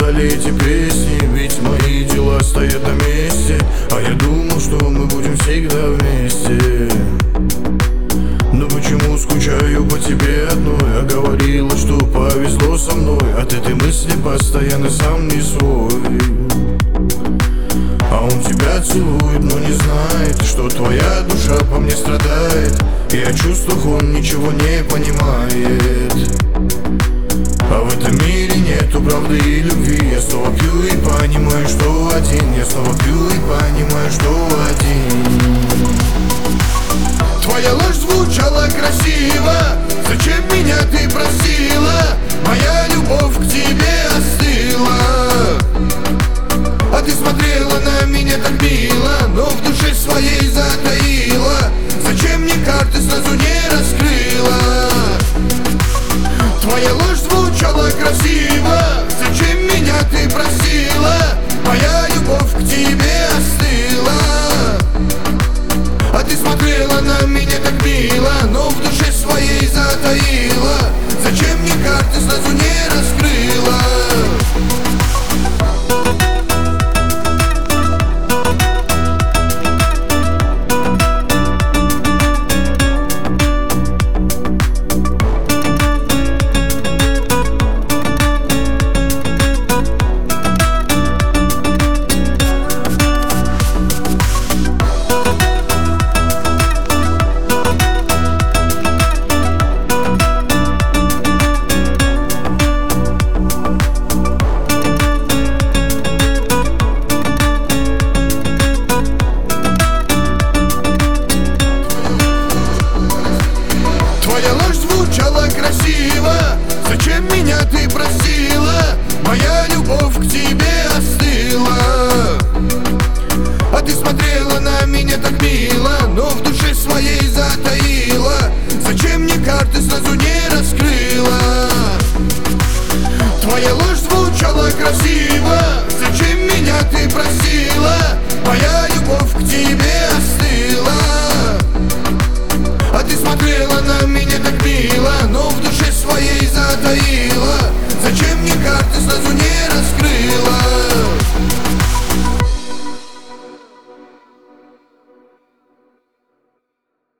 дали эти песни? Ведь мои дела стоят на месте, а я думал, что мы будем всегда вместе. Но почему скучаю по тебе одной? А говорила, что повезло со мной. От этой мысли постоянно сам не свой. А он тебя целует, но не знает, что твоя душа по мне страдает. И о чувствах он ничего не понимает. А в этом мире нету правды и любви. Я снова пью и понимаю, что один. Я снова пью и понимаю, что один. Твоя ложь звучала красиво. Зачем меня ты просила? Моя любовь к тебе остыла. А ты смотрела на меня так мило, но в душе своей затаила. Зачем мне карты сразу не раскрыла? Твоя ложь звучала красиво. Зачем меня ты просила? Моя любовь к тебе остыла. А ты смотрела на меня так мило, но в душе своей затаила. Зачем мне карты сразу не раскрыла? Твоя ложь звучала красиво. Зачем меня ты просила? Моя любовь к тебе остыла. А ты смотрела на меня так мило, но в душе своей затаила. Зачем мне карты сразу не раскрыла? Твоя ложь звучала красиво. Зачем меня ты просила? Моя любовь к тебе остыла. А ты смотрела на меня так мило, но в душе своей затаила.